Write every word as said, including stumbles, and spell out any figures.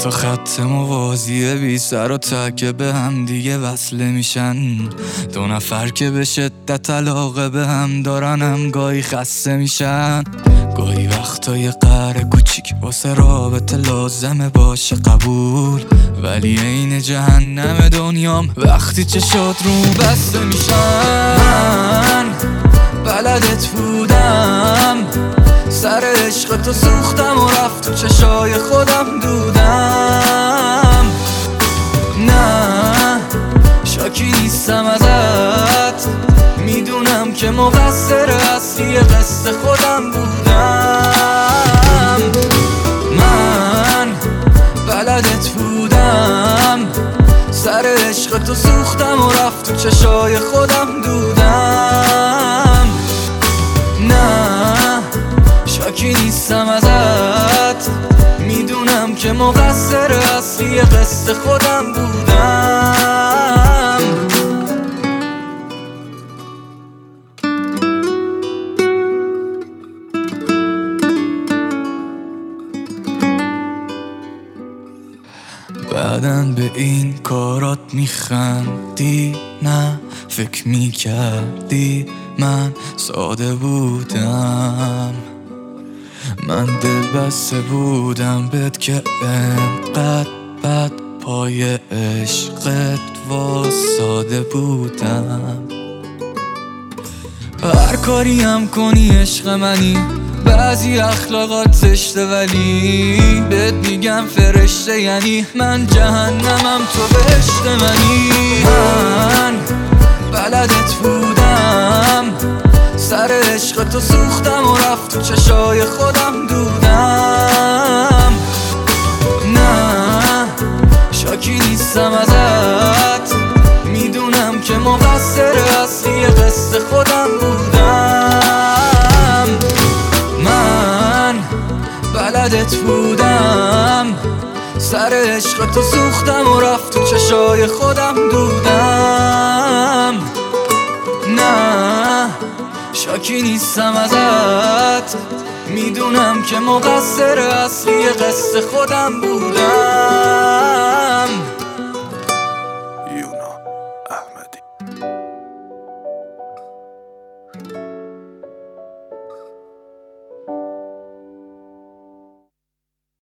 تا خط موازی بی سر و ته که به هم دیگه وصله میشن. دو نفر که به شدت علاقه به هم دارن هم گاهی خسته میشن. گاهی وقتای قهر کوچیک واسه رابطه لازمه باشه قبول، ولی عین جهنم دنیام وقتی چشات رو بسته میشن. من بلدت بودم سر عشق تو سوختم و رفت تو چشای خودم دودم. نه شاکی نیستم ازت، میدونم که مقصر اصلی قصه خودم بودم. من بلدت بودم سر عشق تو سوختم و رفت تو چشای خودم دودم. نه شاکی نیستم ازت، میدونم که مقصر اصلی قصه خودم بودم. بعدن به این کارات میخندی؟ نه فکر میکردی من ساده بودم؟ من دل بسته بودم بهت که انقدر بد پای عشقت واساده بودم. هر کاری هم کنی عشق منی، بعضی اخلاقات زشته ولی بهت میگم فرشته، یعنی من جهنمم تو بهشت منی. من بلدت بودم سر عشق تو سوختم و رفت تو چشای خودم دودم. نه شاکی نیستم ازت، میدونم که مقصر اصلی قصه خودم بودم. من بلدت بودم سر عشق تو سوختم و رفت تو چشای خودم دودم. نه شاکی نیستم ازت، میدونم که مقصر اصلی قصه خودم بودم.